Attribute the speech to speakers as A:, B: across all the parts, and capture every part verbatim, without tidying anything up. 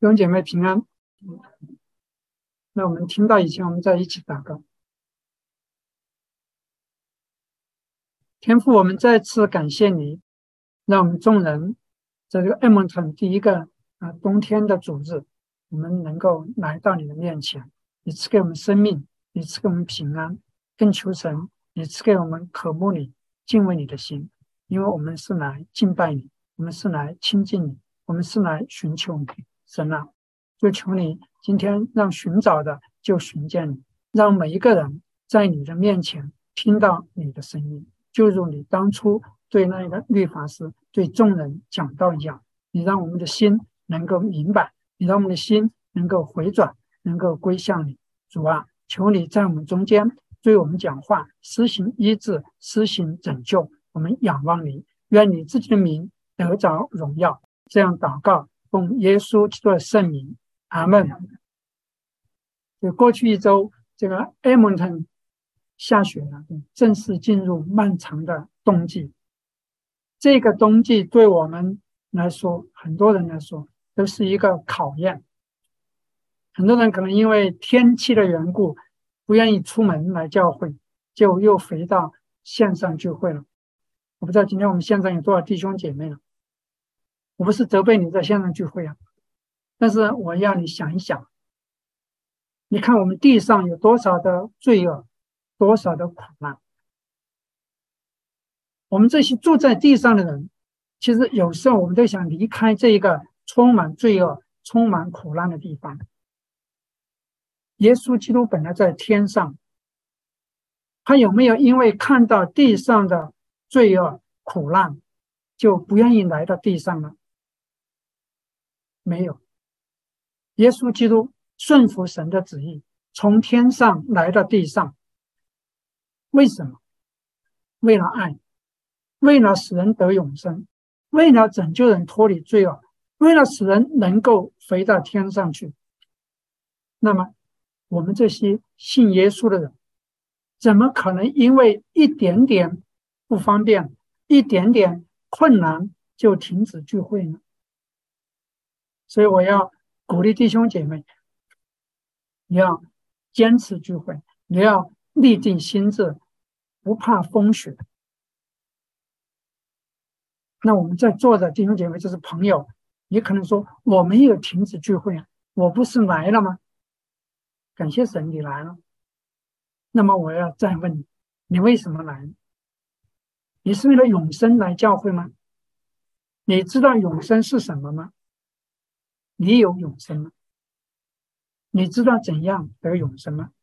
A: 弟兄姐妹平安。那我们听到以前，我们在一起祷告。天父，我们再次感谢你，让我们众人在这个 Edmonton 第一个啊冬天的主日，我们能够来到你的面前。你赐给我们生命，你赐给我们平安，更求神你赐给我们渴慕你、敬畏你的心，因为我们是来敬拜你，我们是来亲近你，我们是来寻求你。神啊，就求你今天让寻找的就寻见你，让每一个人在你的面前听到你的声音，就如你当初对那个律法师对众人讲道一样。你让我们的心能够明白，你让我们的心能够回转，能够归向你。主啊，求你在我们中间对我们讲话，施行医治，施行拯救。我们仰望你，愿你自己的名得着荣耀。这样祷告，奉耶稣基督的圣名，阿们。就过去一周，这个 Edmonton 下雪了，正式进入漫长的冬季。这个冬季对我们来说，很多人来说都是一个考验。很多人可能因为天气的缘故，不愿意出门来教会，就又回到线上聚会了。我不知道今天我们线上有多少弟兄姐妹了。我不是责备你在线上聚会啊，但是我要你想一想，你看我们地上有多少的罪恶，多少的苦难。我们这些住在地上的人，其实有时候我们都想离开这一个充满罪恶、充满苦难的地方。耶稣基督本来在天上，他有没有因为看到地上的罪恶、苦难，就不愿意来到地上呢？没有。耶稣基督顺服神的旨意，从天上来到地上。为什么？为了爱，为了使人得永生，为了拯救人脱离罪恶，为了使人能够回到天上去。那么我们这些信耶稣的人，怎么可能因为一点点不方便，一点点困难就停止聚会呢？所以我要鼓励弟兄姐妹，你要坚持聚会，你要立定心志，不怕风雪。那我们在座的弟兄姐妹就是朋友，你可能说我没有停止聚会啊，我不是来了吗？感谢神你来了。那么我要再问你，你为什么来？你是为了永生来教会吗？你知道永生是什么吗？你有永生吗？你知道怎样得永生吗？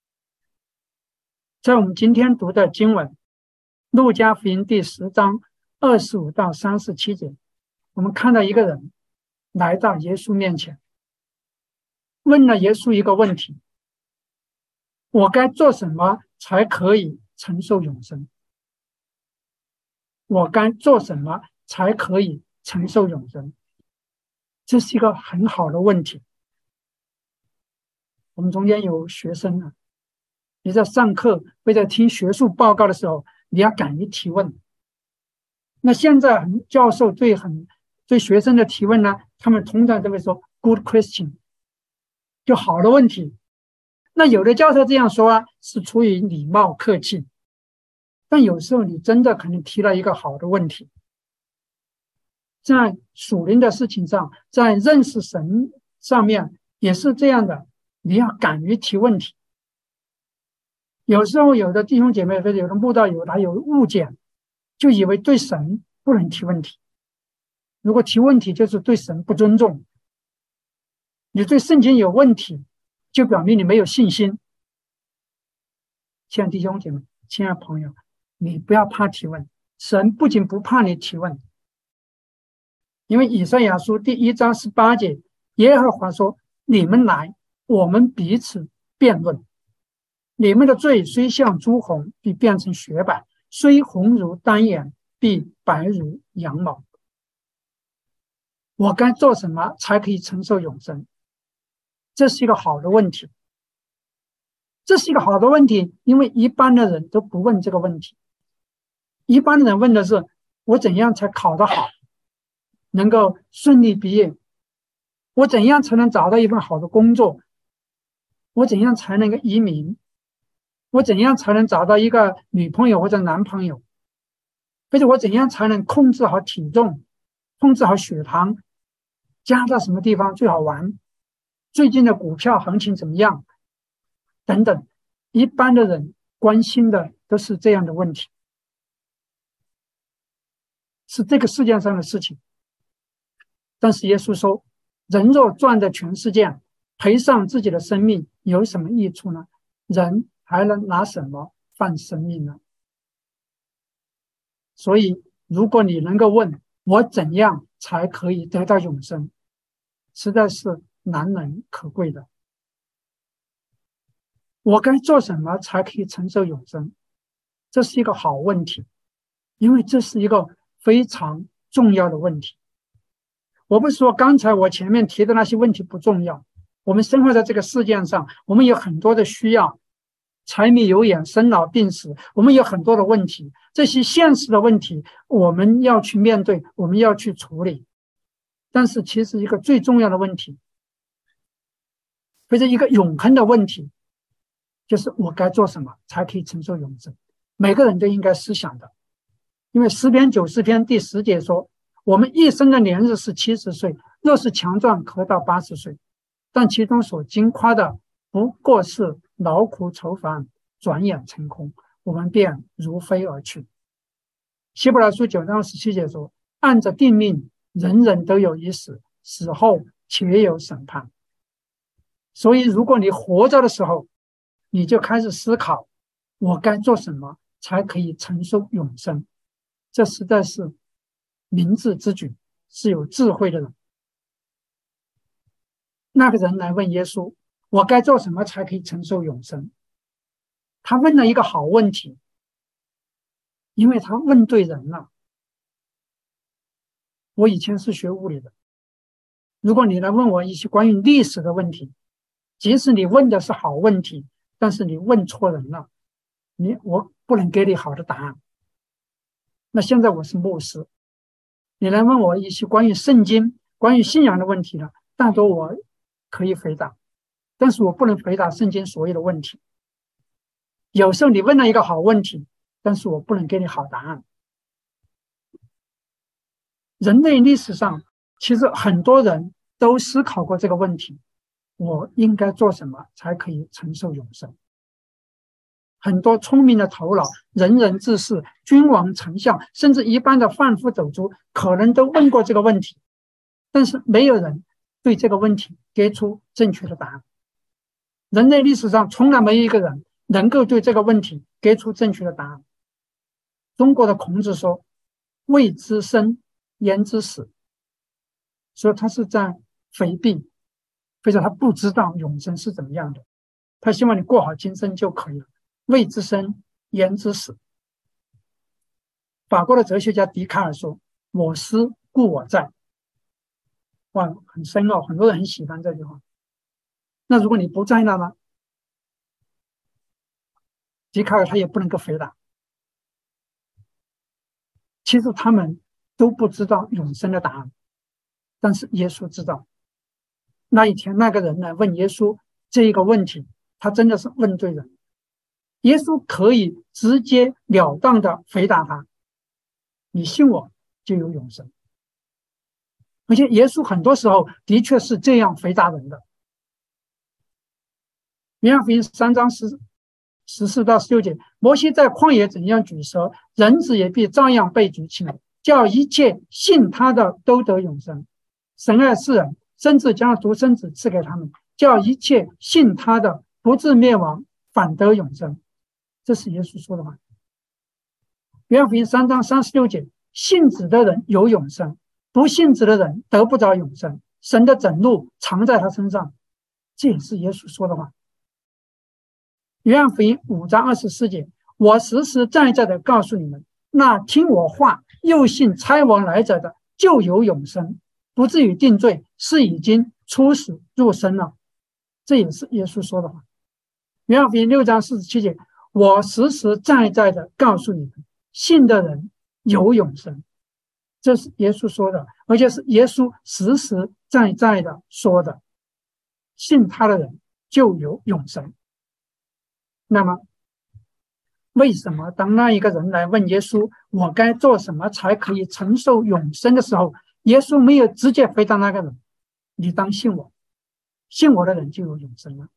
A: 在我们今天读的经文，路加福音第十章二十五到三十七节，我们看到一个人来到耶稣面前，问了耶稣一个问题：我该做什么才可以承受永生？我该做什么才可以承受永生？这是一个很好的问题。我们中间有学生啊，你在上课或者听学术报告的时候，你要敢于提问。那现在很教授对很对学生的提问呢，他们通常都会说 good question， 就好的问题。那有的教授这样说啊，是出于礼貌客气，但有时候你真的可能提了一个好的问题。在属灵的事情上，在认识神上面也是这样的，你要敢于提问题。有时候有的弟兄姐妹或者有的慕道友他有误解，就以为对神不能提问题，如果提问题就是对神不尊重，你对圣经有问题就表明你没有信心。亲爱的弟兄姐妹，亲爱的朋友，你不要怕提问，神不仅不怕你提问，因为以赛亚书第一章十八节，耶和华说：你们来，我们彼此辩论。你们的罪虽像朱红，必变成雪白；虽红如丹颜，必白如羊毛。我该做什么才可以承受永生？这是一个好的问题。这是一个好的问题，因为一般的人都不问这个问题。一般的人问的是：我怎样才考得好，能够顺利毕业？ 我怎样才能找到一份好的工作？我怎样才能够移民？我怎样才能找到一个女朋友或者男朋友？或者我怎样才能控制好体重，控制好血糖？家到什么地方最好玩？最近的股票行情怎么样？等等，一般的人关心的都是这样的问题，是这个世界上的事情。但是耶稣说，人若赚得全世界，赔上自己的生命，有什么益处呢？人还能拿什么换生命呢？所以如果你能够问我怎样才可以得到永生，实在是难能可贵的。我该做什么才可以承受永生？这是一个好问题，因为这是一个非常重要的问题。我不是说刚才我前面提的那些问题不重要，我们生活在这个世界上，我们有很多的需要，柴米油盐生老病死，我们有很多的问题，这些现实的问题我们要去面对，我们要去处理。但是其实一个最重要的问题，或者一个永恒的问题，就是我该做什么才可以承受永生？每个人都应该思想的。因为诗篇九十篇第十节说，我们一生的年日是七十岁，若是强壮可到八十岁，但其中所经夸的不过是劳苦愁烦，转眼成空，我们便如飞而去。希伯来书九章十七节说，按着定命，人人都有一死，死后且有审判。所以如果你活着的时候，你就开始思考，我该做什么才可以承受永生？这实在是明智之举，是有智慧的人。那个人来问耶稣，我该做什么才可以承受永生？他问了一个好问题，因为他问对人了。我以前是学物理的，如果你来问我一些关于历史的问题，即使你问的是好问题，但是你问错人了，你我不能给你好的答案。那现在我是牧师，你来问我一些关于圣经、关于信仰的问题呢，大多我可以回答，但是我不能回答圣经所有的问题。有时候你问了一个好问题，但是我不能给你好答案。人类历史上，其实很多人都思考过这个问题，我应该做什么才可以承受永生？很多聪明的头脑，仁人志士、君王丞相，甚至一般的贩夫走卒，可能都问过这个问题，但是没有人对这个问题给出正确的答案。人类历史上从来没有一个人能够对这个问题给出正确的答案。中国的孔子说，未知生焉知死，所以他是在回避，或者他不知道永生是怎么样的，他希望你过好今生就可以了。未知生焉知死。法国的哲学家笛卡尔说，我思故我在。哇，很深奥，很多人很喜欢这句话。那如果你不在那呢？笛卡尔他也不能够回答。其实他们都不知道永生的答案，但是耶稣知道。那一天那个人来问耶稣这一个问题，他真的是问对人。耶稣可以直截了当的回答他，你信我就有永生。而且耶稣很多时候的确是这样回答人的。约翰福音三章十十四到十六节，摩西在旷野怎样举蛇，人子也必照样被举起来，叫一切信他的都得永生。神爱世人，甚至将独生子赐给他们，叫一切信他的不至灭亡，反得永生。这是耶稣说的话。约翰福音三章三十六节，信子的人有永生，不信子的人得不着永生，神的整怒藏在他身上。这也是耶稣说的话。约翰福音五章二十四节，我实实在在的告诉你们，那听我话又信差我来者的，就有永生，不至于定罪，是已经出死入生了。这也是耶稣说的话。约翰福音六章四十七节，我实实在在的告诉你们，信的人有永生。这是耶稣说的，而且是耶稣实实再再的说的，信他的人就有永生。那么为什么当那一个人来问耶稣，我该做什么才可以承受永生的时候，耶稣没有直接回答那个人，你当信我，信我的人就有永生了。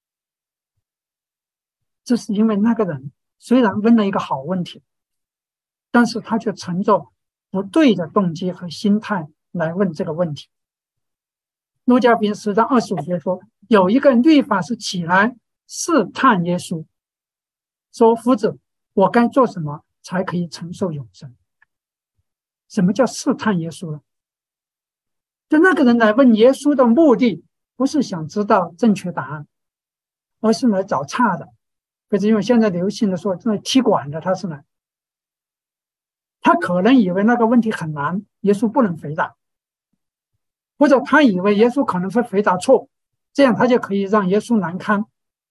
A: 这是因为那个人虽然问了一个好问题，但是他却存着不对的动机和心态来问这个问题。路加福音十章二十五节说，有一个律法师起来试探耶稣，说，夫子，我该做什么才可以承受永生？什么叫试探耶稣呢？就那个人来问耶稣的目的不是想知道正确答案，而是来找茬的。可是因为现在流行的说这踢馆的，他是来，他可能以为那个问题很难，耶稣不能回答，或者他以为耶稣可能会回答错，这样他就可以让耶稣难堪。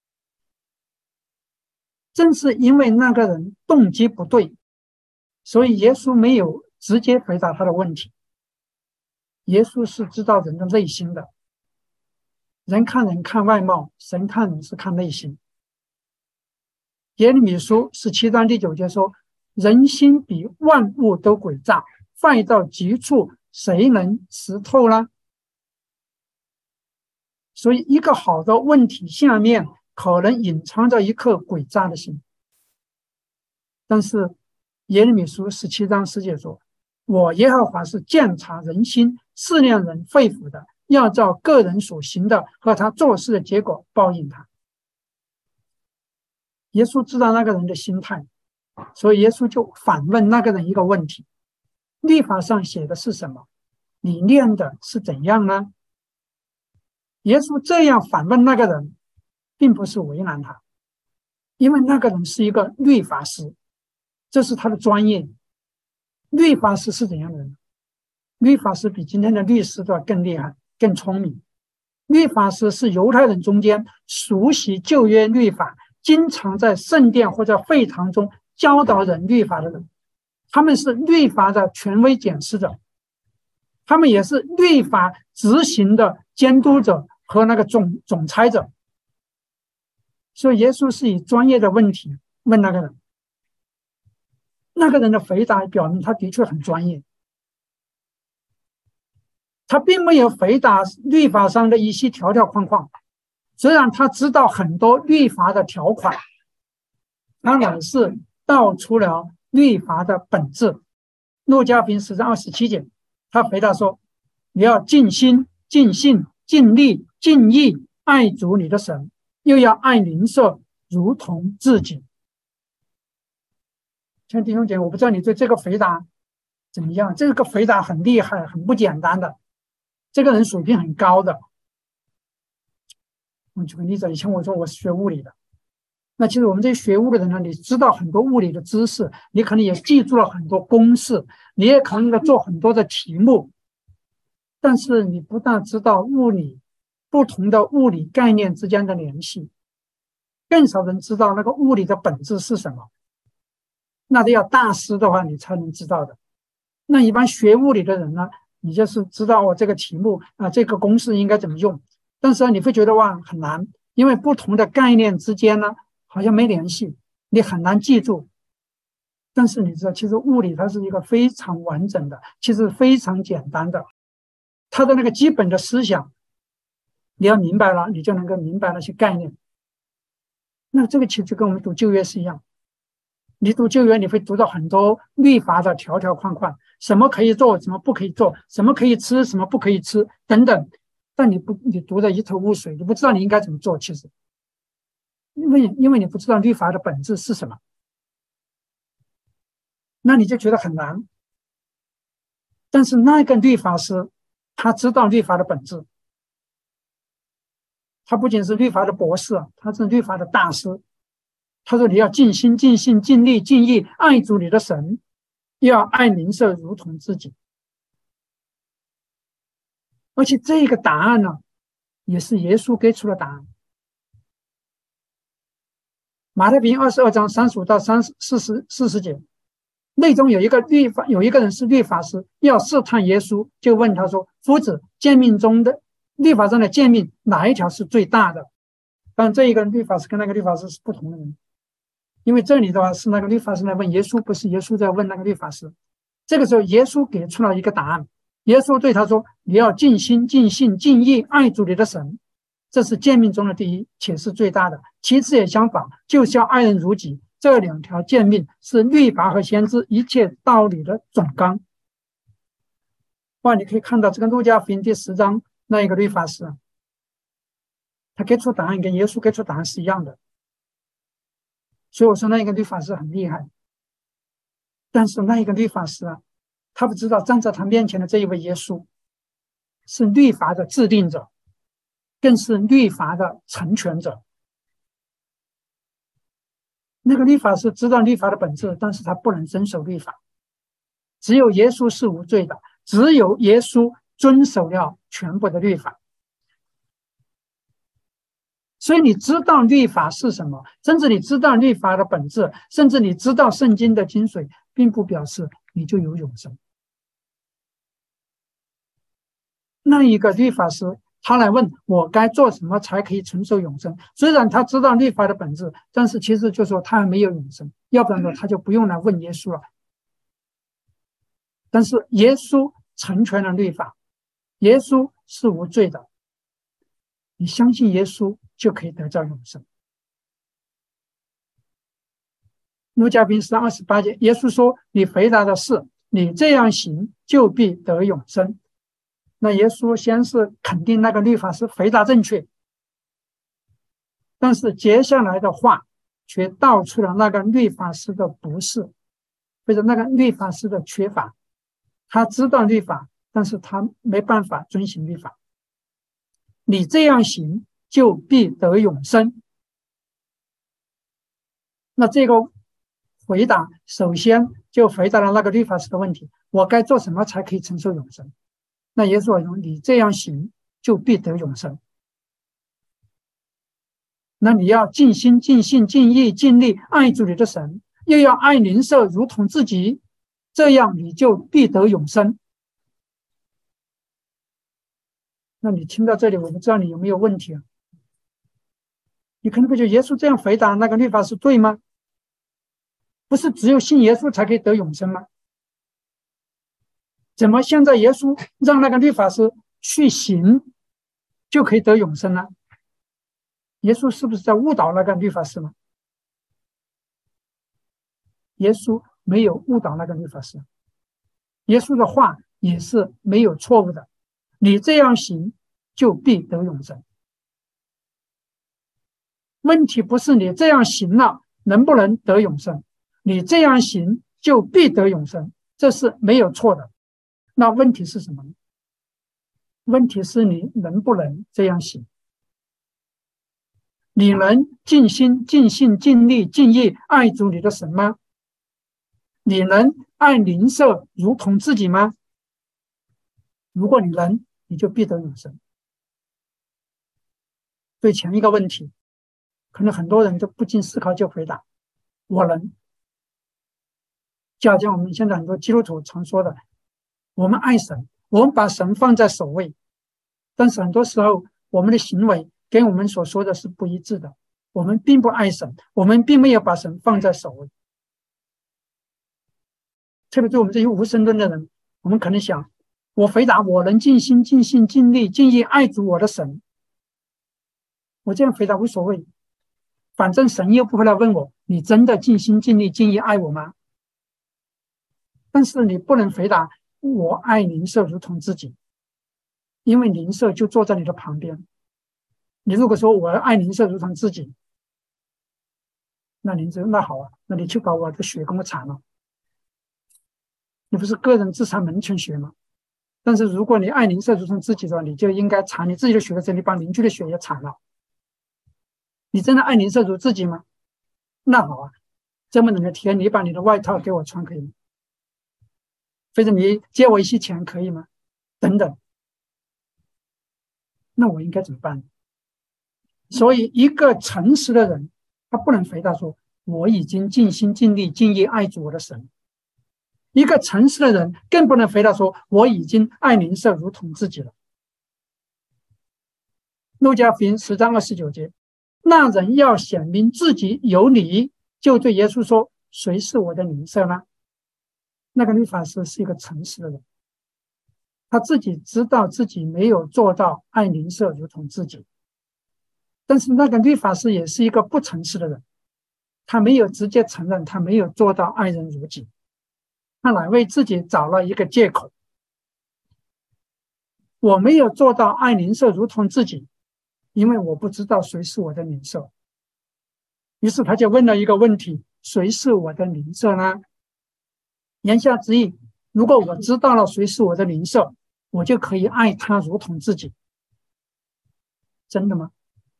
A: 正是因为那个人动机不对，所以耶稣没有直接回答他的问题。耶稣是知道人的内心的，人看人看外貌，神看人是看内心。耶利米书十七章第九节说，人心比万物都诡诈，坏到极处，谁能识透呢？所以一个好的问题下面可能隐藏着一颗诡诈的心。但是耶利米书十七章十节说，我耶和华是鉴察人心试验人肺腑的，要照个人所行的和他做事的结果报应他。耶稣知道那个人的心态，所以耶稣就反问那个人一个问题，律法上写的是什么？你念的是怎样呢？耶稣这样反问那个人并不是为难他，因为那个人是一个律法师，这是他的专业。律法师是怎样的人？律法师比今天的律师都要更厉害更聪明。律法师是犹太人中间熟悉旧约律法，经常在圣殿或者会堂中教导人律法的人，他们是律法的权威检视者，他们也是律法执行的监督者和那个总总裁者。所以耶稣是以专业的问题问那个人，那个人的回答表明他的确很专业，他并没有回答律法上的一些条条框框，虽然他知道很多律法的条款，他乃是道出了律法的本质。路加福音十章二十七节，他回答说，你要尽心尽性尽力尽意爱主你的神，又要爱邻舍如同自己。亲爱的弟兄姐妹，我不知道你对这个回答怎么样？这个回答很厉害，很不简单的，这个人水平很高的。我举个例子，以前我说我是学物理的，那其实我们这些学物理的人呢，你知道很多物理的知识，你可能也记住了很多公式，你也可能做很多的题目，但是你不但知道物理不同的物理概念之间的联系，更少人知道那个物理的本质是什么。那得要大师的话你才能知道的。那一般学物理的人呢，你就是知道我这个题目啊，这个公式应该怎么用，但是你会觉得哇很难，因为不同的概念之间呢好像没联系，你很难记住。但是你知道，其实物理它是一个非常完整的，其实非常简单的，它的那个基本的思想你要明白了，你就能够明白那些概念。那这个其实跟我们读旧约是一样，你读旧约你会读到很多律法的条条框框，什么可以做，什么不可以做，什么可以吃，什么不可以吃等等，但你不你读得一头雾水，你不知道你应该怎么做。其实因为因为你不知道律法的本质是什么，那你就觉得很难。但是那个律法师他知道律法的本质，他不仅是律法的博士，他是律法的大师。他说你要尽心尽性尽力尽意爱主你的神，要爱邻舍如同自己。而且这个答案呢，也是耶稣给出的答案。马太福音二十二章三十五到三十四十四十节， 内中有一个律法，有一个人是律法师，要试探耶稣，就问他说：“夫子，诫命中的律法中的诫命哪一条是最大的？”但这一个律法师跟那个律法师是不同的人，因为这里的话是那个律法师来问耶稣，不是耶稣在问那个律法师。这个时候，耶稣给出了一个答案。耶稣对他说：“你要尽心、尽性、尽意爱主你的神，这是诫命中的第一，且是最大的。其次也相仿，就是要爱人如己。这两条诫命是律法和先知一切道理的总纲。”哇，你可以看到这个路加福音第十章那一个律法师，他给出答案跟耶稣给出答案是一样的。所以我说那一个律法师很厉害。但是那一个律法师啊，他不知道站在他面前的这一位耶稣是律法的制定者，更是律法的成全者。那个律法师知道律法的本质，但是他不能遵守律法。只有耶稣是无罪的，只有耶稣遵守了全部的律法。所以你知道律法是什么，甚至你知道律法的本质，甚至你知道圣经的精髓，并不表示你就有永生。那一个律法师他来问我该做什么才可以承受永生，虽然他知道律法的本质，但是其实就说他还没有永生，要不然呢他就不用来问耶稣了。但是耶稣成全了律法，耶稣是无罪的，你相信耶稣就可以得到永生。路加福音十二十八节，耶稣说：“你回答的是，你这样行就必得永生。”那耶稣先是肯定那个律法师回答正确，但是接下来的话却道出了那个律法师的不是，或者那个律法师的缺乏。他知道律法，但是他没办法遵行律法。你这样行就必得永生。那这个回答首先就回答了那个律法师的问题：我该做什么才可以承受永生？那耶稣说：“你这样行就必得永生。那你要尽心、尽性、尽意、尽力爱主你的神，又要爱邻舍如同自己，这样你就必得永生。”那你听到这里，我不知道你有没有问题啊？你可能会觉得耶稣这样回答那个律法师对吗？不是只有信耶稣才可以得永生吗？怎么现在耶稣让那个律法师去行就可以得永生呢？耶稣是不是在误导那个律法师呢？耶稣没有误导那个律法师，耶稣的话也是没有错误的。你这样行就必得永生。问题不是你这样行了能不能得永生，你这样行就必得永生，这是没有错的。那问题是什么呢？问题是你能不能这样行？你能尽心、尽性、尽力、尽意爱主你的神吗？你能爱邻舍如同自己吗？如果你能，你就必得永生。对前一个问题，可能很多人都不经思考就回答：我能。就好像我们现在很多基督徒常说的，我们爱神，我们把神放在首位，但是很多时候我们的行为跟我们所说的是不一致的。我们并不爱神，我们并没有把神放在首位。特别对我们这些无神论的人，我们可能想，我回答我能尽心、尽性、尽力、尽意爱主我的神，我这样回答无所谓，反正神又不会来问我，你真的尽心、尽力、尽意爱我吗？但是你不能回答我爱邻舍如同自己，因为邻舍就坐在你的旁边。你如果说我爱邻舍如同自己，那邻舍那好啊，那你去把我的血给我铲了，你不是个人自残门前雪吗？但是如果你爱邻舍如同自己的话，你就应该铲你自己的血的时候，你把邻居的血也铲了。你真的爱邻舍如自己吗？那好啊，这么冷的天，你把你的外套给我穿可以吗？或者你借我一些钱可以吗？等等，那我应该怎么办？所以一个诚实的人，他不能回答说我已经尽心尽力尽意爱主我的神， 一个诚实的人更不能回答说我已经爱邻舍如同自己了。路加福音十章二十九节，那人要显明自己有理，就对耶稣说：谁是我的邻舍呢？那个律法师是一个诚实的人，他自己知道自己没有做到爱邻舍如同自己，但是那个律法师也是一个不诚实的人，他没有直接承认他没有做到爱人如己，他乃为自己找了一个借口，我没有做到爱邻舍如同自己，因为我不知道谁是我的邻舍。于是他就问了一个问题：谁是我的邻舍呢？言下之意，如果我知道了谁是我的邻舍，我就可以爱他如同自己。真的吗？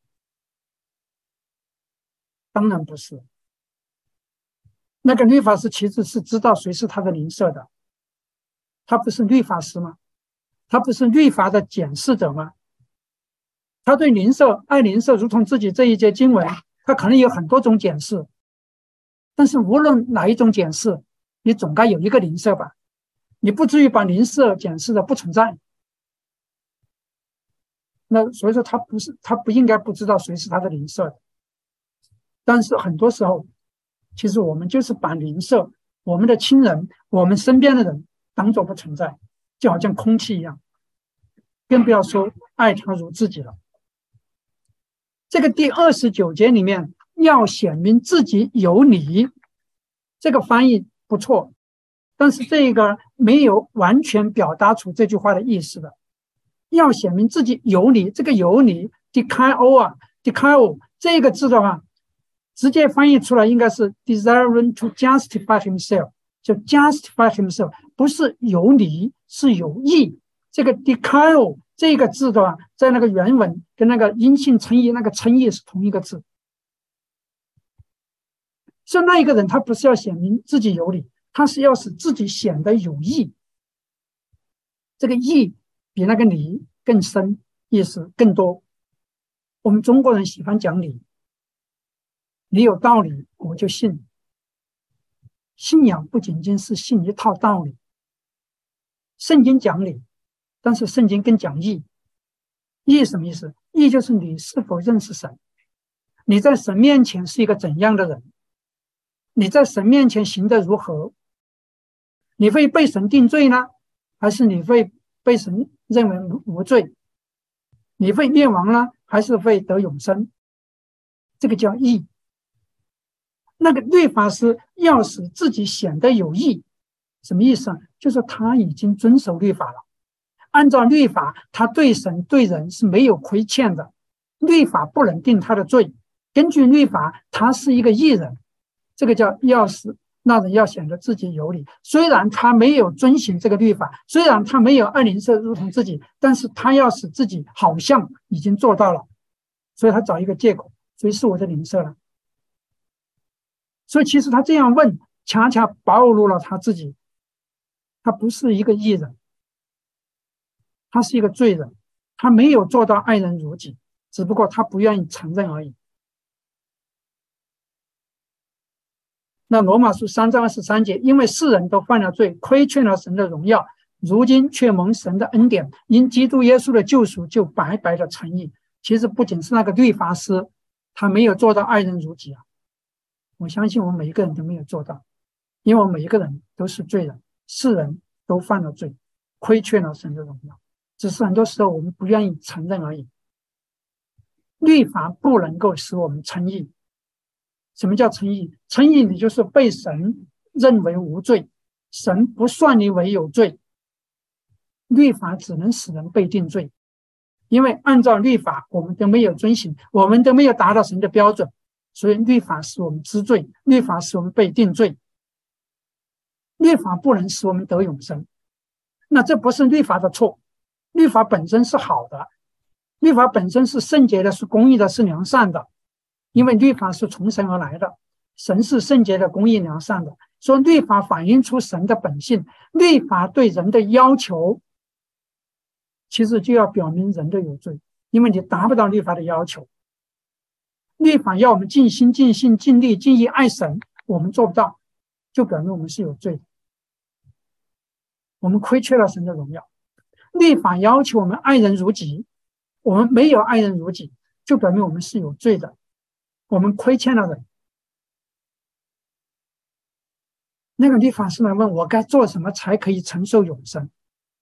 A: 当然不是。那个律法师其实是知道谁是他的邻舍的，他不是律法师吗？他不是律法的检视者吗？他对邻舍爱邻舍如同自己这一节经文，他可能有很多种检视，但是无论哪一种检视，你总该有一个邻舍吧，你不至于把邻舍检视的不存在。那所以说他不是，他不应该不知道谁是他的邻舍的。但是很多时候，其实我们就是把邻舍、我们的亲人、我们身边的人当作不存在，就好像空气一样，更不要说爱他如自己了。这个第二十九节里面要显明自己有理，这个翻译不错，但是这个没有完全表达出这句话的意思的。要显明自己有理，这个有理 dikaio 啊 dikaio 这个字的话，直接翻译出来应该是 desiring to justify himself， 就 justify himself， 不是有理，是有义。这个 dikaio 这个字的话，在那个原文跟那个阴性称义那个称义是同一个字。所以那一个人他不是要显明自己有理，他是要使自己显得有义。这个义比那个理更深，意思更多。我们中国人喜欢讲理，你有道理我就信。信仰不仅仅是信一套道理，圣经讲理，但是圣经更讲义。义什么意思？义就是你是否认识神，你在神面前是一个怎样的人，你在神面前行得如何，你会被神定罪呢，还是你会被神认为无罪？你会灭亡呢，还是会得永生？这个叫义。那个律法师要使自己显得有义，什么意思啊？就是他已经遵守律法了，按照律法，他对神对人是没有亏欠的，律法不能定他的罪，根据律法，他是一个义人。这个叫要使那人要显得自己有理，虽然他没有遵行这个律法，虽然他没有爱邻舍如同自己，但是他要使自己好像已经做到了，所以他找一个借口，谁是我的邻舍呢？所以其实他这样问，恰恰暴露了他自己，他不是一个义人，他是一个罪人，他没有做到爱人如己，只不过他不愿意承认而已。那罗马书三章二十三节，因为世人都犯了罪，亏欠了神的荣耀，如今却蒙神的恩典，因基督耶稣的救赎，就白白的称义。其实不仅是那个律法师，他没有做到爱人如己啊。我相信我们每一个人都没有做到，因为我们每一个人都是罪人，世人都犯了罪，亏欠了神的荣耀，只是很多时候我们不愿意承认而已。律法不能够使我们称义。什么叫称义？称义你就是被神认为无罪，神不算你为有罪。律法只能使人被定罪，因为按照律法我们都没有遵行，我们都没有达到神的标准，所以律法使我们知罪，律法使我们被定罪。律法不能使我们得永生，那这不是律法的错，律法本身是好的，律法本身是圣洁的，是公义的，是良善的，因为律法是从神而来的，神是圣洁的、公义、良善的，说律法反映出神的本性，律法对人的要求其实就要表明人的有罪，因为你达不到律法的要求。律法要我们尽心尽性尽力尽意爱神，我们做不到，就表明我们是有罪的。 我们亏缺了神的荣耀。律法要求我们爱人如己，我们没有爱人如己，就表明我们是有罪的，我们亏欠了人。那个律法师来问我该做什么才可以承受永生。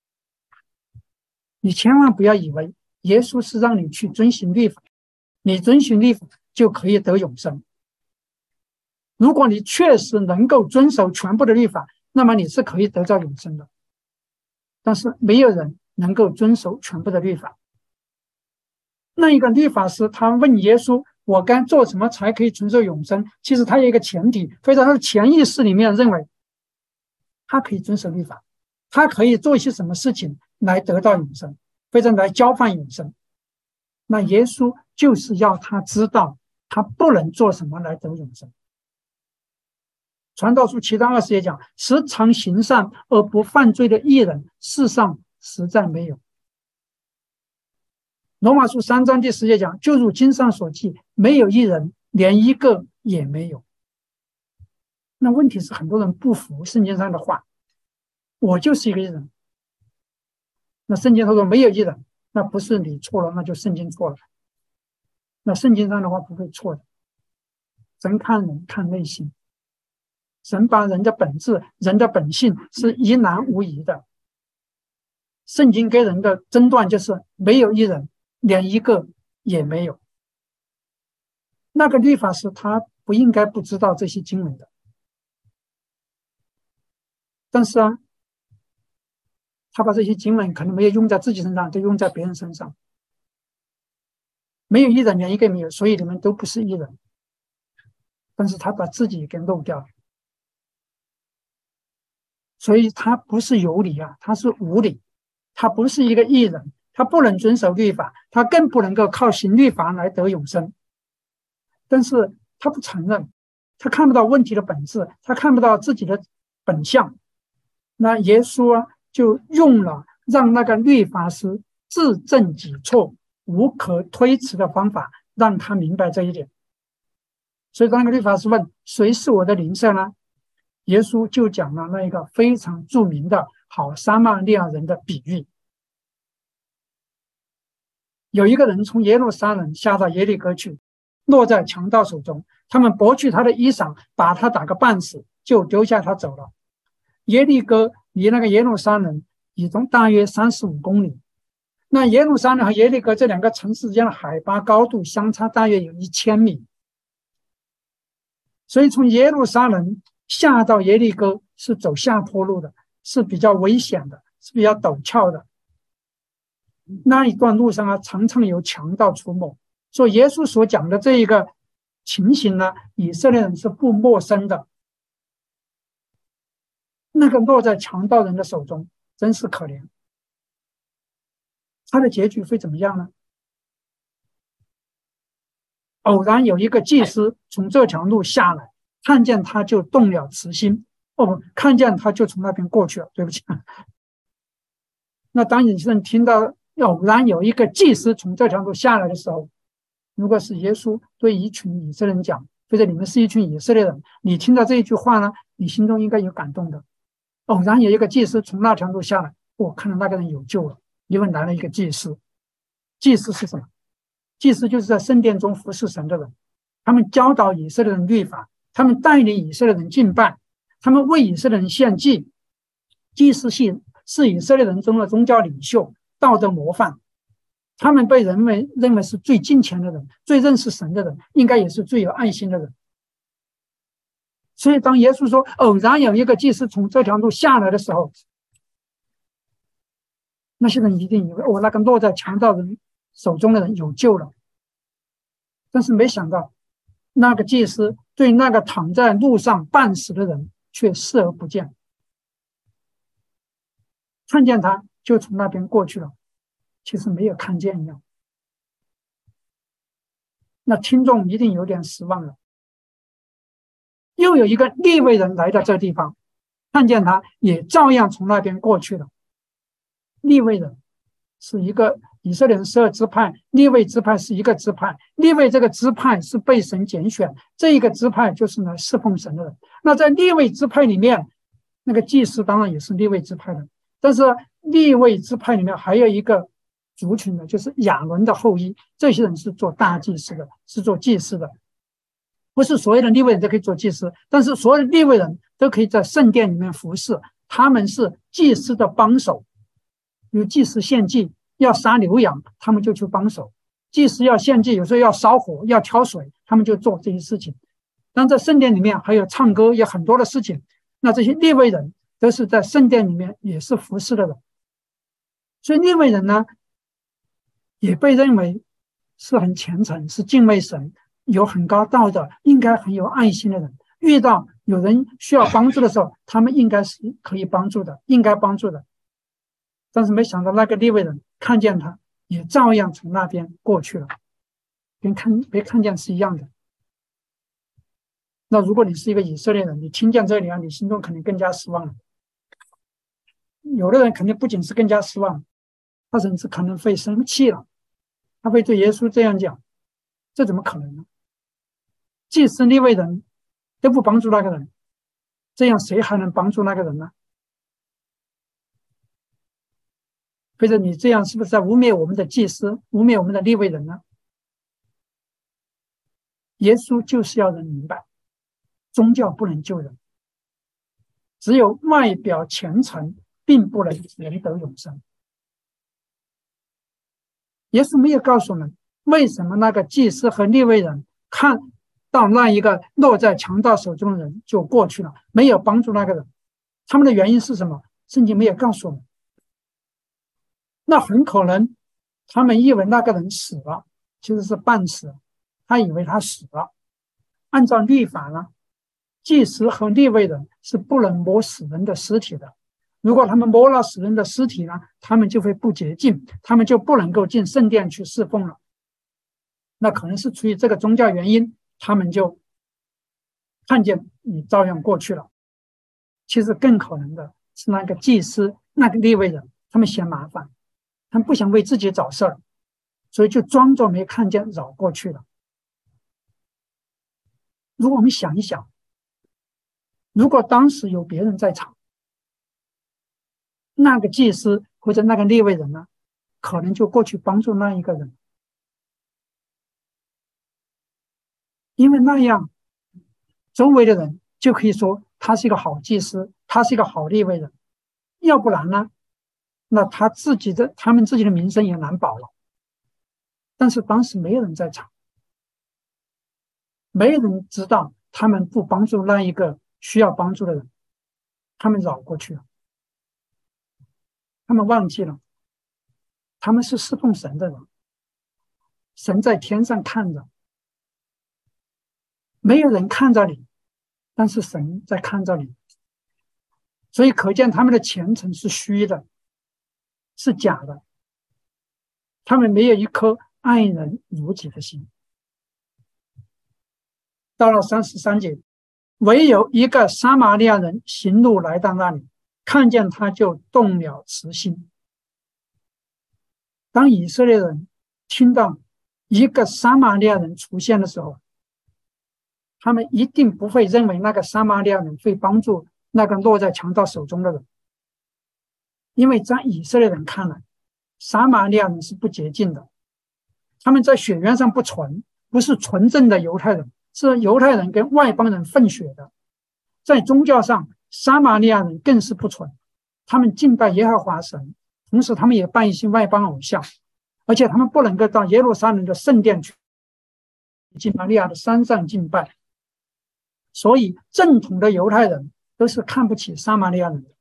A: 你千万不要以为耶稣是让你去遵循律法，你遵循律法就可以得永生。如果你确实能够遵守全部的律法，那么你是可以得到永生的。但是没有人能够遵守全部的律法。那一个律法师他问耶稣，我该做什么才可以承受永生？其实他有一个前提，非常的潜意识里面认为他可以遵守律法，他可以做一些什么事情来得到永生，非常来交换永生。那耶稣就是要他知道他不能做什么来得永生。传道书七章二十节讲，时常行善而不犯罪的义人，世上实在没有。罗马书三章第十节讲，就如经上所记，没有一人，连一个也没有。那问题是很多人不服圣经上的话，我就是一个义人。那圣经他说没有义人，那不是你错了，那就圣经错了。那圣经上的话不会错的。神看人看内心，神把人的本质、人的本性是一览无遗的。圣经给人的诊断就是没有一人，连一个也没有。那个律法师他不应该不知道这些经文的，但是啊，他把这些经文可能没有用在自己身上，都用在别人身上。没有一人，连一个也没有，所以你们都不是一人。但是他把自己给漏掉了，所以他不是有理啊，他是无理。他不是一个义人，他不能遵守律法，他更不能够靠行律法来得永生。但是他不承认，他看不到问题的本质，他看不到自己的本相。那耶稣啊，就用了让那个律法师自证己错、无可推辞的方法，让他明白这一点。所以当那个律法师问谁是我的邻舍呢？耶稣就讲了那一个非常著名的好撒玛利亚人的比喻。有一个人从耶路撒冷下到耶利哥去，落在强盗手中，他们剥去他的衣裳，把他打个半死，就丢下他走了。耶利哥离那个耶路撒冷以中大约三十五公里。那耶路撒冷和耶利哥这两个城市之间的海拔高度相差大约有一千米，所以从耶路撒冷下到耶利哥是走下坡路的，是比较危险的，是比较陡峭的。那一段路上啊，常常有强盗出没。所以耶稣所讲的这一个情形呢，以色列人是不陌生的。那个落在强盗人的手中，真是可怜。他的结局会怎么样呢？偶然有一个祭司从这条路下来，看见他就动了慈心。哦不，看见他就从那边过去了。对不起。那当以色列人听到偶然有一个祭司从这条路下来的时候，如果是耶稣对一群以色列人讲，或者你们是一群以色列人，你听到这一句话呢，你心中应该有感动的。偶然有一个祭司从那条路下来，我看到那个人有救了，因为来了一个祭司。祭司是什么？祭司就是在圣殿中服侍神的人，他们教导以色列人律法，他们带领以色列人敬拜，他们为以色列人献祭。祭司是是以色列人中的宗教领袖，道德模范。他们被人们认为是最敬虔的人，最认识神的人，应该也是最有爱心的人。所以当耶稣说偶然有一个祭司从这条路下来的时候，那些人一定以为哦，那个落在强盗人手中的人有救了。但是没想到那个祭司对那个躺在路上半死的人却视而不见，看见他就从那边过去了，其实没有看见一样。那听众一定有点失望了。又有一个利未人来到这地方，看见他也照样从那边过去了。利未人是一个以色列人十二支派，利未支派是一个支派，利未这个支派是被神拣选，这一个支派就是来侍奉神的人。那在利未支派里面，那个祭司当然也是利未支派的， 但是利未支派里面还有一个族群呢，就是亚伦的后裔，这些人是做大祭司的，是做祭司的。不是所有的利未人都可以做祭司，但是所有的利未人都可以在圣殿里面服侍，他们是祭司的帮手。有祭司献祭要杀牛羊，他们就去帮手；祭司要献祭，有时候要烧火、要挑水，他们就做这些事情。但在圣殿里面还有唱歌，有很多的事情。那这些利未人都是在圣殿里面也是服侍的人，所以利未人呢，也被认为是很虔诚，是敬畏神，有很高道德，应该很有爱心的人。遇到有人需要帮助的时候，他们应该是可以帮助的，应该帮助的。但是没想到那个利未人看见他，也照样从那边过去了，跟看没看见是一样的。那如果你是一个以色列人，你听见这里啊，你心中肯定更加失望了。有的人肯定不仅是更加失望，他甚至可能会生气了，他会对耶稣这样讲：这怎么可能呢？祭司利未人都不帮助那个人，这样谁还能帮助那个人呢？或者你这样是不是在污蔑我们的祭司，污蔑我们的利未人呢？耶稣就是要人明白，宗教不能救人，只有外表虔诚并不能人得永生。耶稣没有告诉我们为什么那个祭司和利未人看到那一个落在强盗手中的人就过去了，没有帮助那个人，他们的原因是什么？圣经没有告诉我们。那很可能他们以为那个人死了，其实是半死，他以为他死了。按照律法呢，祭司和利未人是不能摸死人的尸体的，如果他们摸了死人的尸体呢，他们就会不洁净，他们就不能够进圣殿去侍奉了。那可能是出于这个宗教原因，他们就看见你照样过去了。其实更可能的是那个祭司、那个利未人，他们嫌麻烦，他们不想为自己找事儿，所以就装作没看见，绕过去了。如果我们想一想，如果当时有别人在场，那个祭司或者那个利未人呢，可能就过去帮助那一个人，因为那样周围的人就可以说他是一个好祭司，他是一个好利未人。要不然呢，那他自己的他们自己的名声也难保了。但是当时没有人在场，没有人知道他们不帮助那一个需要帮助的人，他们绕过去了，他们忘记了他们是侍奉神的人，神在天上看着，没有人看着你，但是神在看着你，所以可见他们的虔诚是虚的，是假的，他们没有一颗爱人如己的心。到了三十三节，唯有一个撒玛利亚人行路来到那里，看见他就动了慈心。当以色列人听到一个撒玛利亚人出现的时候，他们一定不会认为那个撒玛利亚人会帮助那个落在强盗手中的人，因为在以色列人看来，撒玛利亚人是不洁净的，他们在血缘上不纯，不是纯正的犹太人，是犹太人跟外邦人混血的。在宗教上，撒玛利亚人更是不纯，他们敬拜耶和华神，同时他们也拜一些外邦偶像，而且他们不能够到耶路撒冷的圣殿去，撒玛利亚的山上敬拜。所以正统的犹太人都是看不起撒玛利亚人的。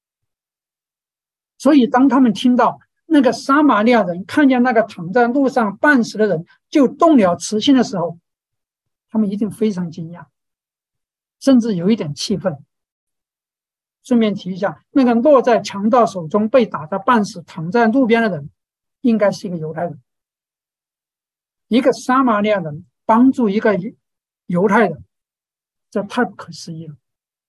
A: 所以当他们听到那个撒玛利亚人看见那个躺在路上半死的人就动了慈心的时候，他们一定非常惊讶，甚至有一点气愤。顺便提一下，那个落在强盗手中被打得半死躺在路边的人应该是一个犹太人。一个撒玛利亚人帮助一个犹太人，这太不可思议了。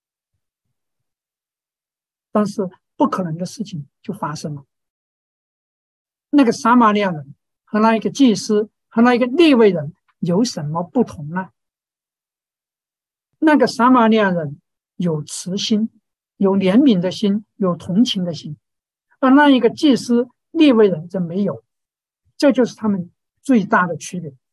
A: 但是不可能的事情就发生了。那个撒玛利亚人和那一个祭司和那一个利未人有什么不同呢？那个撒玛利亚人有慈心，有怜悯的心，有同情的心， 而那一个祭司利未人则没有，这就是他们最大的区别。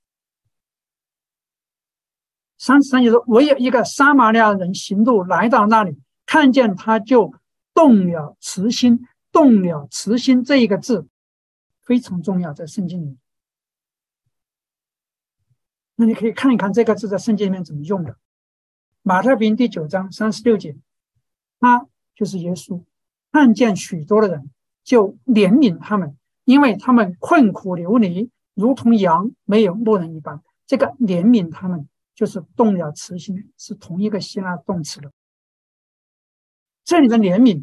A: 三十三节说，唯有一个撒玛利亚人行路来到那里，看见他就动了慈心。动了慈心这一个字非常重要，在圣经里面。那你可以看一看这个字在圣经里面怎么用的。马太福音第九章三十六节，他就是耶稣，看见许多的人就怜悯他们，因为他们困苦流离，如同羊没有牧人一般。这个怜悯他们就是动了慈心，是同一个希腊动词的。这里的怜悯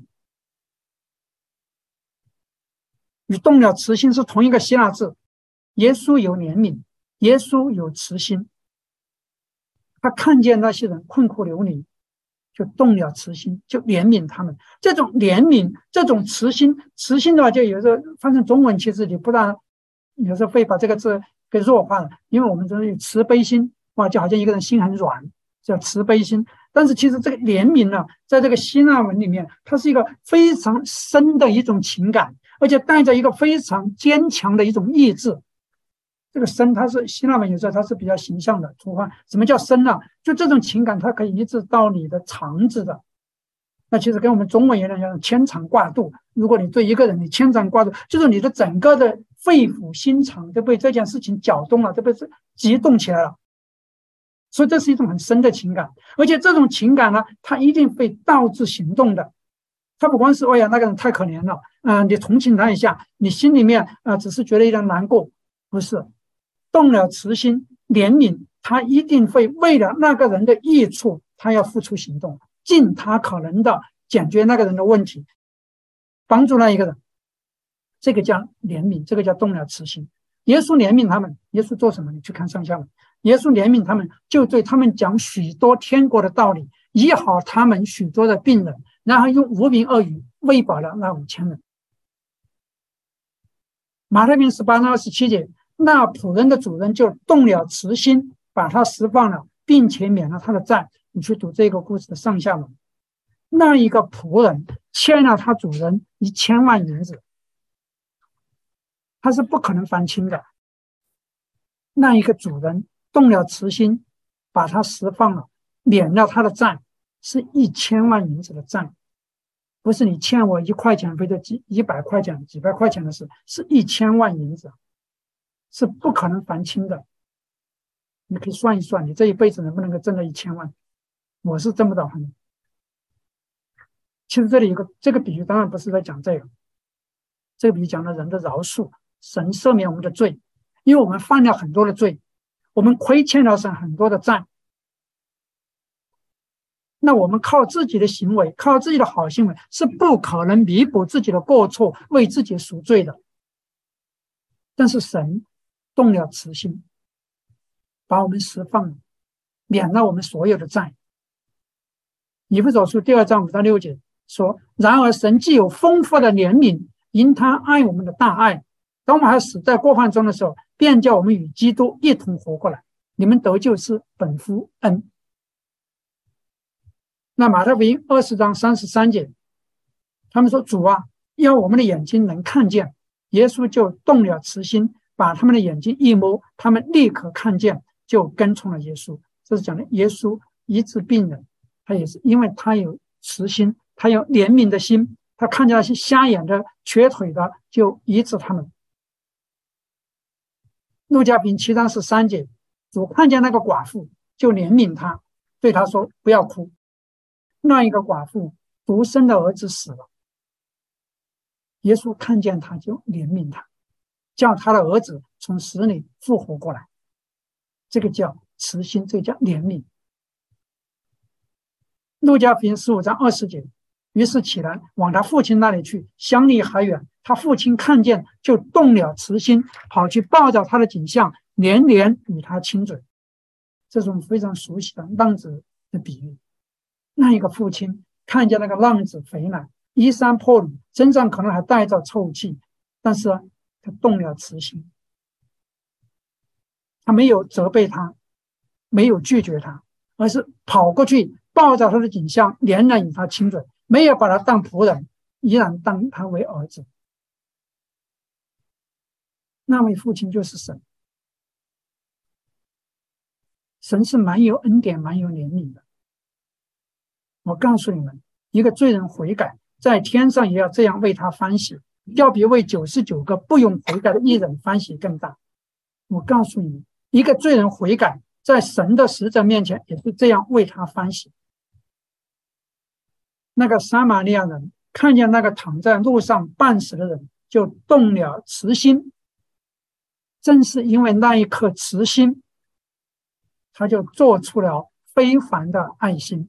A: 与动了慈心是同一个希腊字。耶稣有怜悯，耶稣有慈心，他看见那些人困苦流离，就动了慈心，就怜悯他们。这种怜悯，这种慈心，慈心的话，就有时候翻成中文，其实你不但有时候会把这个字给弱化了，因为我们就是有慈悲心，哇，就好像一个人心很软，叫慈悲心。但是其实这个怜悯呢，在这个希腊文里面，它是一个非常深的一种情感，而且带着一个非常坚强的一种意志。这个深，它是希腊文有时候它是比较形象的图画。什么叫深呢？就这种情感，它可以一直到你的肠子的。那其实跟我们中文有点像牵肠挂肚。如果你对一个人你牵肠挂肚，就是你的整个的肺腑心肠都被这件事情搅动了，都被激动起来了。所以这是一种很深的情感，而且这种情感呢，它一定会导致行动的。他不光是哎呀那个人太可怜了啊、呃，你同情他一下，你心里面啊、呃、只是觉得有点难过，不是。动了慈心怜悯，他一定会为了那个人的益处，他要付出行动，尽他可能的解决那个人的问题，帮助那一个人。这个叫怜悯，这个叫动了慈心。耶稣怜悯他们，耶稣做什么？你去看上下文。耶稣怜悯他们，就对他们讲许多天国的道理，医好他们许多的病人，然后用无名恶语喂饱了那五千人。马太福音十八章二十七节，那仆人的主人就动了慈心，把他释放了，并且免了他的债。你去读这个故事的上下文。那一个仆人欠了他主人一千万银子，他是不可能还清的。那一个主人动了慈心，把他释放了，免了他的债，是一千万银子的债，不是你欠我一块钱或者几一百块钱、几百块钱的事，是一千万银子，是不可能还清的。你可以算一算，你这一辈子能不能够挣到一千万？我是挣不到很。其实这里有个这个比喻，当然不是在讲这个，这个比喻讲了人的饶恕，神赦免我们的罪，因为我们犯了很多的罪，我们亏欠了神很多的债。那我们靠自己的行为，靠自己的好行为，是不可能弥补自己的过错，为自己赎罪的。但是神动了慈心，把我们释放了，免了我们所有的债。以弗所书第二章五到六节说：然而神既有丰富的怜悯，因他爱我们的大爱，当我们还死在过犯中的时候，便叫我们与基督一同活过来。你们得救是本乎恩。那马太福音二十章三十三节，他们说：主啊，要我们的眼睛能看见。耶稣就动了慈心，把他们的眼睛一摸，他们立刻看见，就跟从了耶稣。这是讲的耶稣医治病人，他也是因为他有慈心，他有怜悯的心，他看见那些瞎眼的、瘸腿的，就医治他们。路加福音七章十三节，主看见那个寡妇，就怜悯他，对他说：不要哭。那一个寡妇独生的儿子死了，耶稣看见他就怜悯他，叫他的儿子从死里复活过来。这个叫慈心，这个叫怜悯。路加福音十五章二十节，于是起来往他父亲那里去，相离还远，他父亲看见就动了慈心，跑去抱着他的颈项，连连与他亲嘴。这种非常熟悉的浪子的比喻。那一个父亲看见那个浪子肥奶，衣衫破履，身上可能还带着臭气，但是他动了慈心，他没有责备他，没有拒绝他，而是跑过去抱着他的颈项，连连与他亲嘴，没有把他当仆人，依然当他为儿子。 那位父亲就是神。神是蛮有恩典、蛮有怜悯的。我告诉你们，一个罪人悔改，在天上也要这样为他欢喜，要比为九十九个不用悔改的义人欢喜更大。我告诉你们，一个罪人悔改，在神的使者面前也是这样为他欢喜。那个撒玛利亚人看见那个躺在路上半死的人，就动了慈心。正是因为那一颗慈心，他就做出了非凡的爱心。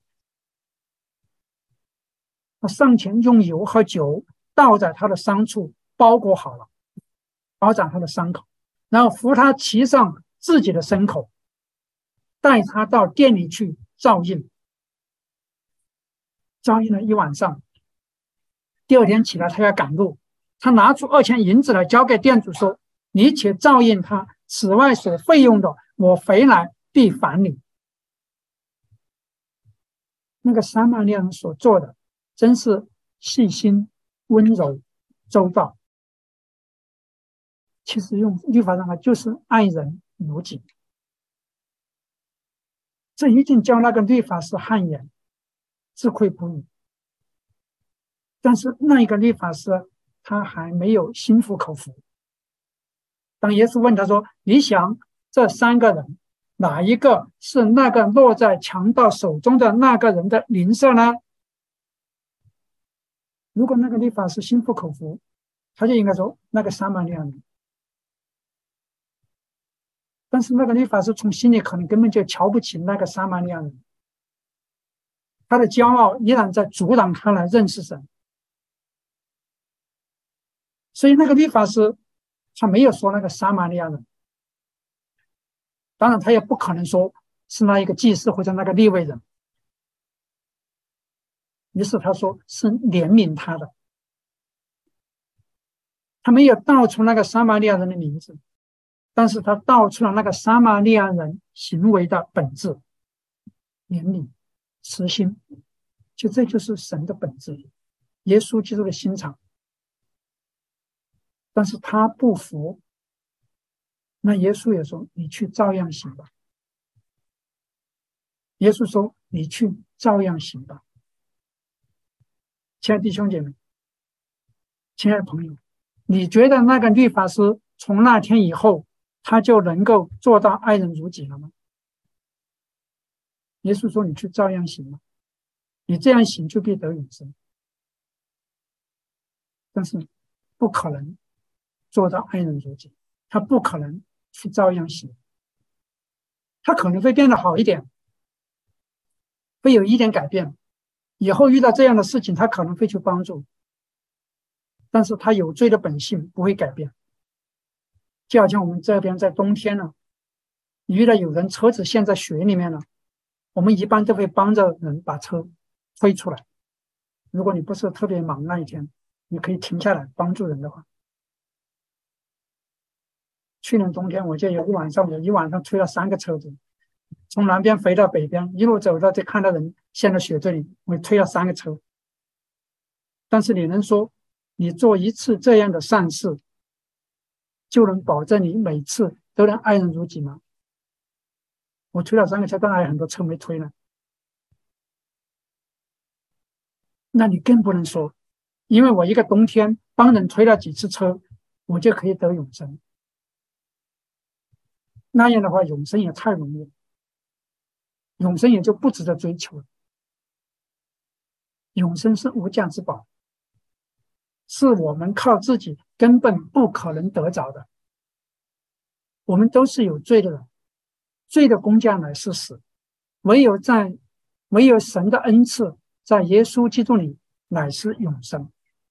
A: 他上前用油和酒倒在他的伤处，包裹好了，包扎他的伤口，然后扶他骑上自己的牲口，带他到店里去照应。照应了一晚上，第二天起来他要赶路，他拿出二千银子来交给店主说：“你且照应他，此外所费用的，我回来必还你。”那个撒玛利亚人所做的真是细心、温柔、周到。其实用律法上来就是爱人如己。这一定叫那个律法师汗颜，自愧不如。但是那一个律法师他还没有心服口服。当耶稣问他说：“你想这三个人哪一个是那个落在强盗手中的那个人的邻舍呢？”如果那个律法师心服口服，他就应该说那个撒玛利亚人。但是那个律法师从心里可能根本就瞧不起那个撒玛利亚人，他的骄傲依然在阻挡他来认识神。所以那个律法师他没有说那个撒玛利亚人，当然他也不可能说是那一个祭司或者那个利未人。于是他说是怜悯他的，他没有道出那个撒玛利亚人的名字，但是他道出了那个撒玛利亚人行为的本质：怜悯、慈心。就这就是神的本质，耶稣基督的心肠。但是他不服，那耶稣也说：“你去照样行吧。”耶稣说：“你去照样行吧。”亲爱的弟兄姐妹，亲爱的朋友，你觉得那个律法师从那天以后，他就能够做到爱人如己了吗？耶稣说：“你去照样行吧，你这样行就必得永生。”但是不可能做到爱人如己，他不可能去照样行。他可能会变得好一点，会有一点改变，以后遇到这样的事情他可能会去帮助，但是他有罪的本性不会改变。就好像我们这边在冬天了，遇到有人车子陷在雪里面了，我们一般都会帮着人把车推出来。如果你不是特别忙那一天，你可以停下来帮助人的话。去年冬天我就有一晚上，我一晚上推了三个车子，从南边飞到北边，一路走到就看到人陷在雪这里，我推了三个车。但是你能说你做一次这样的善事就能保证你每次都能爱人如己吗？我推了三个车，当然还有很多车没推呢。那你更不能说因为我一个冬天帮人推了几次车，我就可以得永生。那样的话永生也太容易了，永生也就不值得追求了。永生是无价之宝，是我们靠自己根本不可能得着的。我们都是有罪的人，罪的工价乃是死，唯有在唯有神的恩赐在耶稣基督里乃是永生。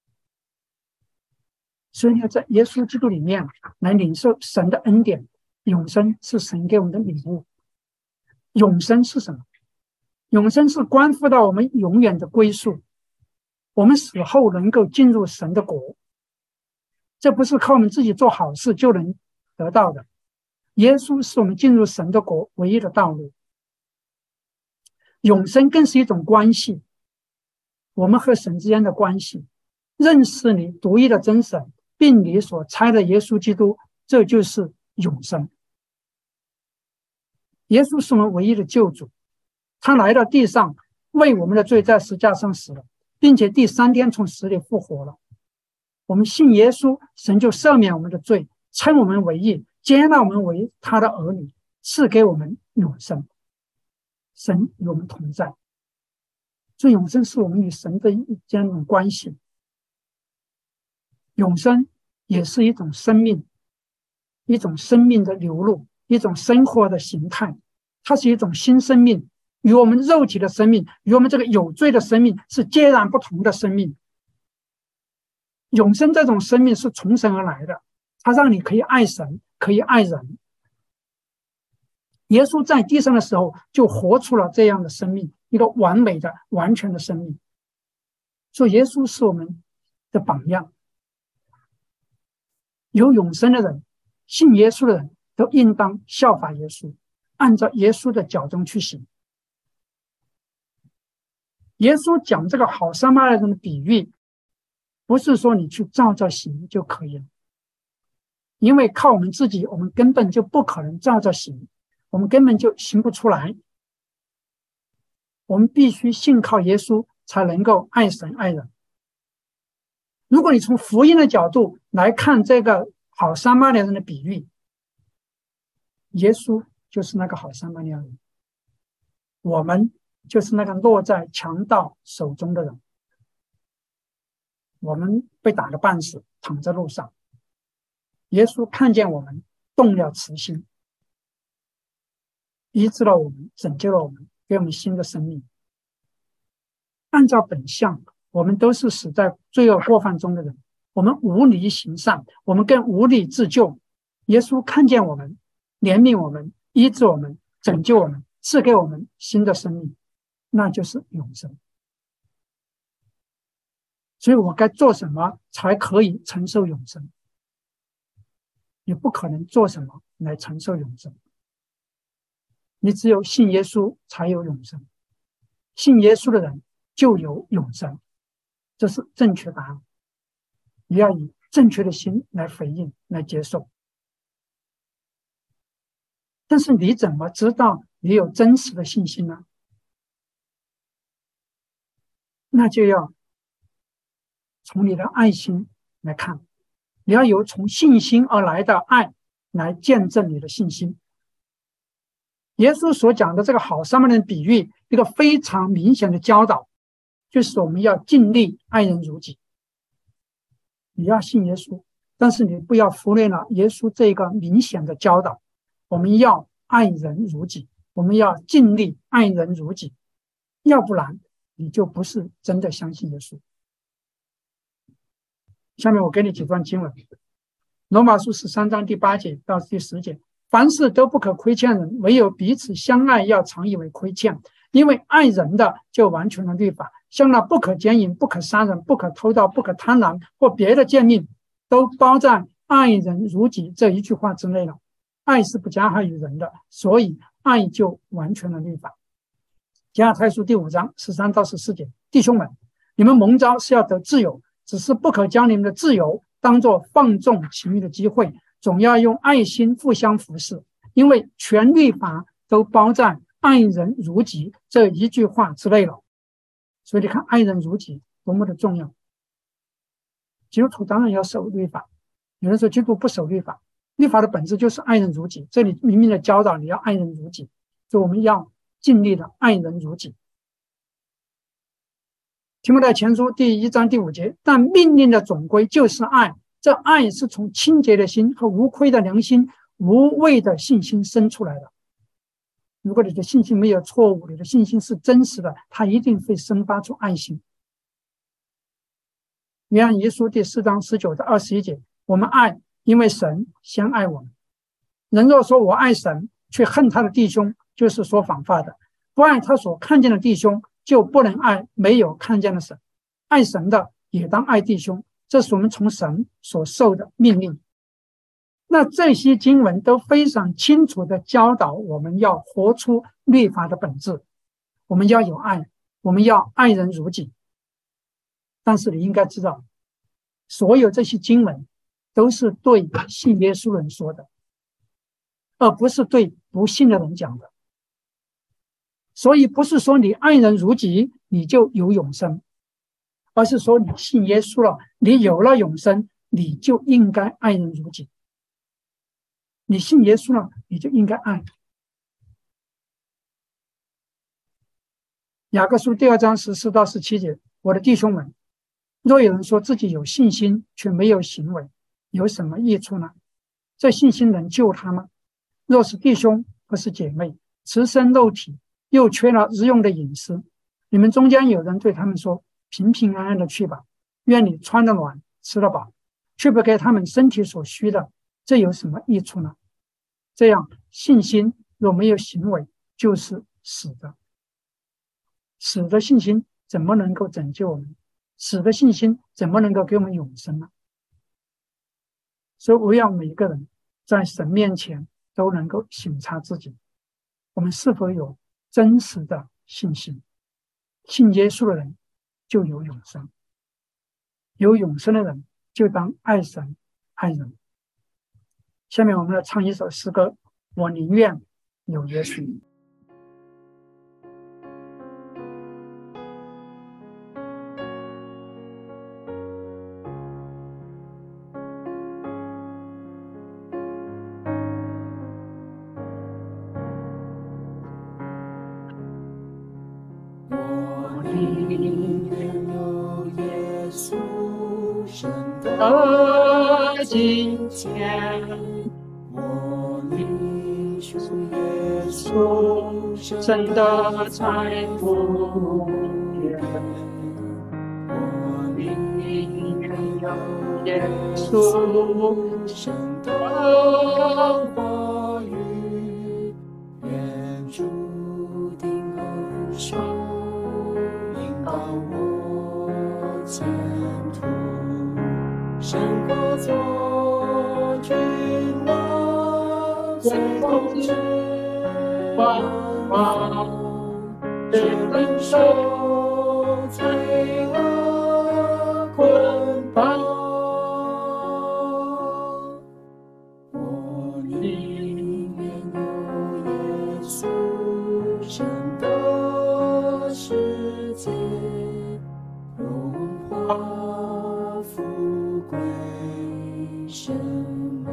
A: 所以要在耶稣基督里面来领受神的恩典。永生是神给我们的礼物。永生是什么？永生是关乎到我们永远的归宿，我们死后能够进入神的国，这不是靠我们自己做好事就能得到的。耶稣是我们进入神的国唯一的道路。永生更是一种关系，我们和神之间的关系，认识你独一的真神，并你所差的耶稣基督这就是永生。耶稣是我们唯一的救主，他来到地上为我们的罪在十字架上死了，并且第三天从死里复活了。我们信耶稣，神就赦免我们的罪，称我们为义，接纳我们为他的儿女，赐给我们永生。神与我们同在，所以永生是我们与神的一种关系。永生也是一种生命，一种生命的流露，一种生活的形态，它是一种新生命，与我们肉体的生命，与我们这个有罪的生命是截然不同的生命。永生这种生命是从神而来的，它让你可以爱神，可以爱人。耶稣在地上的时候就活出了这样的生命，一个完美的完全的生命。所以耶稣是我们的榜样。有永生的人，信耶稣的人都应当效法耶稣，按照耶稣的脚中去行。耶稣讲这个好撒玛利亚人的比喻，不是说你去照着行就可以了，因为靠我们自己，我们根本就不可能照着行，我们根本就行不出来。我们必须信靠耶稣，才能够爱神爱人。如果你从福音的角度来看这个好撒玛利亚人的比喻，耶稣就是那个好撒玛利亚人，我们就是那个落在强盗手中的人。我们被打得半死，躺在路上，耶稣看见我们，动了慈心，医治了我们，拯救了我们，给我们新的生命。按照本相，我们都是死在罪恶过犯中的人，我们无力行善，我们更无力自救。耶稣看见我们，怜悯我们，医治我们，拯救我们，赐给我们新的生命，那就是永生。所以我该做什么才可以承受永生？你不可能做什么来承受永生，你只有信耶稣才有永生，信耶稣的人就有永生，这是正确答案。你要以正确的心来回应，来接受。但是你怎么知道你有真实的信心呢？那就要从你的爱心来看，你要有从信心而来的爱来见证你的信心。耶稣所讲的这个好撒玛利亚人比喻，一个非常明显的教导，就是我们要尽力爱人如己。你要信耶稣，但是你不要忽略了耶稣这个明显的教导，我们要爱人如己，我们要尽力爱人如己，要不然你就不是真的相信耶稣。下面我给你几段经文，罗马书十三章第八节到第十节，凡事都不可亏欠人，唯有彼此相爱要常以为亏欠，因为爱人的就完全了律法，像那不可奸淫、不可杀人、不可偷盗、不可贪婪或别的诫命，都包在爱人如己这一句话之内了。爱是不加害于人的，所以爱就完全了律法。加拉太书第五章十三到十四节，弟兄们，你们蒙召是要得自由，只是不可将你们的自由当作放纵情欲的机会，总要用爱心互相服侍，因为全律法都包在爱人如己这一句话之内了。所以你看，爱人如己多么的重要。基督徒当然要守律法，有人说基督徒不守律法，律法的本质就是爱人如己，这里明明的教导你要爱人如己，所以我们要尽力的爱人如己。提摩太前书第一章第五节，但命令的总归就是爱，这爱是从清洁的心和无亏的良心、无畏的信心生出来的。如果你的信心没有错误，你的信心是真实的，它一定会生发出爱心。约翰一书第四章十九到二十一节，我们爱，因为神先爱我们。人若说我爱神，却恨他的弟兄，就是说谎话的。不爱他所看见的弟兄，就不能爱没有看见的神。爱神的也当爱弟兄，这是我们从神所受的命令。那这些经文都非常清楚地教导我们要活出律法的本质，我们要有爱，我们要爱人如己。但是你应该知道，所有这些经文都是对信耶稣人说的，而不是对不信的人讲的。所以不是说你爱人如己你就有永生，而是说你信耶稣了，你有了永生，你就应该爱人如己。你信耶稣了，你就应该爱。雅各书第二章十四到十七节，我的弟兄们，若有人说自己有信心却没有行为，有什么益处呢？这信心能救他吗？若是弟兄或是姐妹，赤身肉体，又缺了日用的饮食，你们中间有人对他们说，平平安安的去吧，愿你穿得暖，吃得饱，却不给他们身体所需的，这有什么益处呢？这样信心若没有行为，就是死的。死的信心怎么能够拯救我们？死的信心怎么能够给我们永生呢？所以我要每一个人在神面前都能够省察自己，我们是否有真实的信心。信耶稣的人就有永生，有永生的人就当爱神爱人。下面我们来唱一首诗歌，我宁愿有耶稣。
B: 的金钱，我领受耶稣神的财富源，我宁愿有耶稣神的话语，愿注定恩宠引导我前途。胜过做君王，随风之王王，却忍受罪恶捆绑。我宁愿有耶稣神的世界，荣华富贵身亡，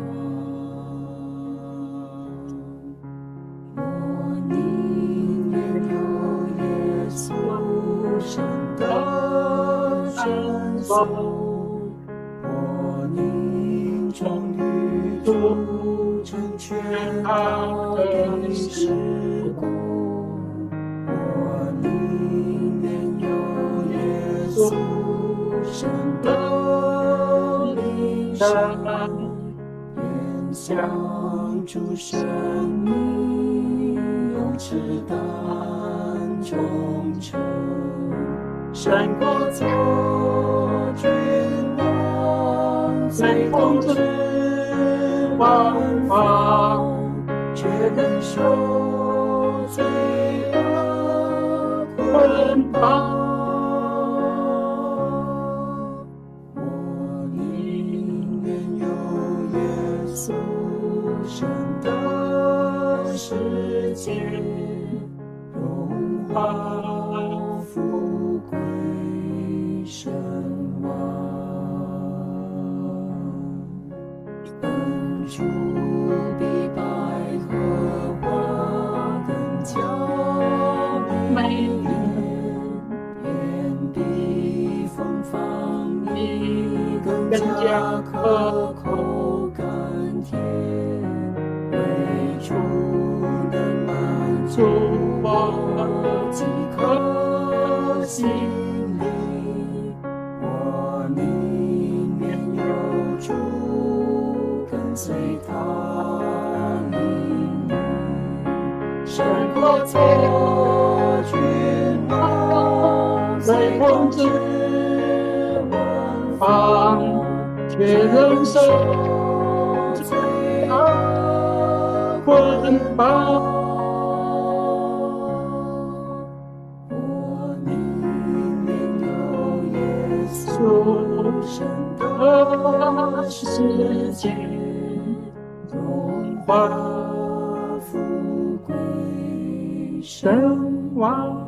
B: 我宁愿有耶稣神的圣颂，我宁从宇宙成全他的事工，我宁愿有耶稣神的灵上，愿相助生命，用赤胆忠诚，胜过做君王，随风之王王，却忍受罪恶捆绑。神的世界，荣华富贵身亡，恩主比百合花更加美艳，远比芬芳蜜更加可口甘甜。主能满足我饥渴心灵，我宁愿有主跟随他命运，胜过做君王，随风之王，却忍受罪恶捆绑。我宁愿有耶稣神的世间，荣华富贵身亡。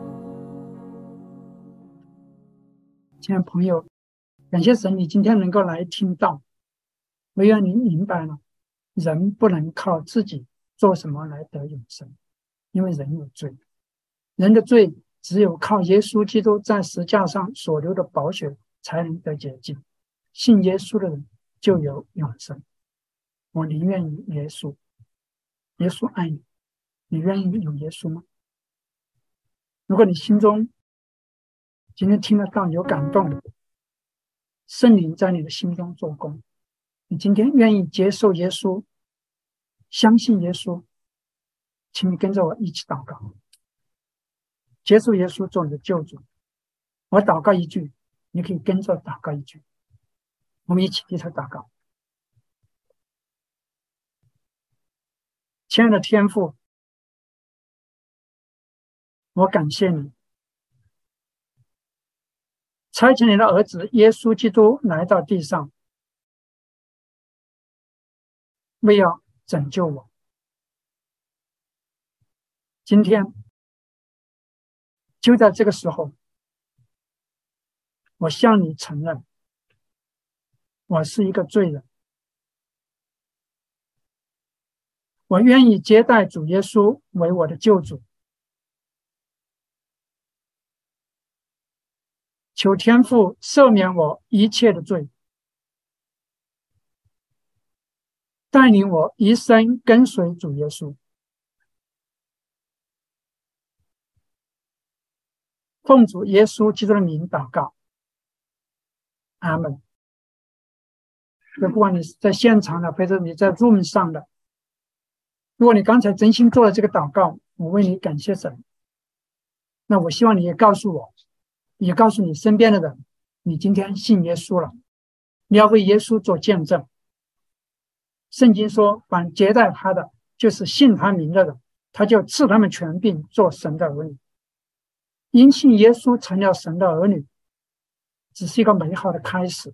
A: 亲爱的朋友，感谢神，你今天能够来听到，我愿你明白了，人不能靠自己做什么来得永生，因为人有罪，人的罪只有靠耶稣基督在十字架上所流的宝血才能得洁净。信耶稣的人就有永生。我宁愿有耶稣，耶稣爱你，你愿意有耶稣吗？如果你心中今天听得到有感动，圣灵在你的心中做工，你今天愿意接受耶稣，相信耶稣，请你跟着我一起祷告，接受耶稣做你的救主。我祷告一句，你可以跟着祷告一句，我们一起低头祷告。亲爱的天父，我感谢你差遣你的儿子耶稣基督来到地上，为要拯救我。今天就在这个时候，我向你承认，我是一个罪人，我愿意接待主耶稣为我的救主。求天父赦免我一切的罪，带领我一生跟随主耶稣。奉主耶稣基督的名祷告，阿们。不管你是在现场的，或者你在 Zoom 上的，如果你刚才真心做了这个祷告，我为你感谢神。那我希望你也告诉我，也告诉你身边的人，你今天信耶稣了，你要为耶稣做见证。圣经说，凡接待他的，就是信他名的人，他就赐他们权柄做神的儿女。因信耶稣成了神的儿女，只是一个美好的开始。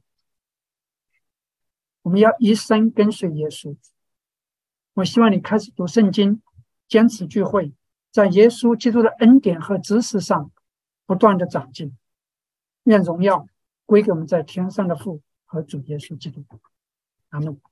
A: 我们要一生跟随耶稣。我希望你开始读圣经，坚持聚会，在耶稣基督的恩典和知识上不断的长进。愿荣耀归给我们在天上的父和主耶稣基督。阿们。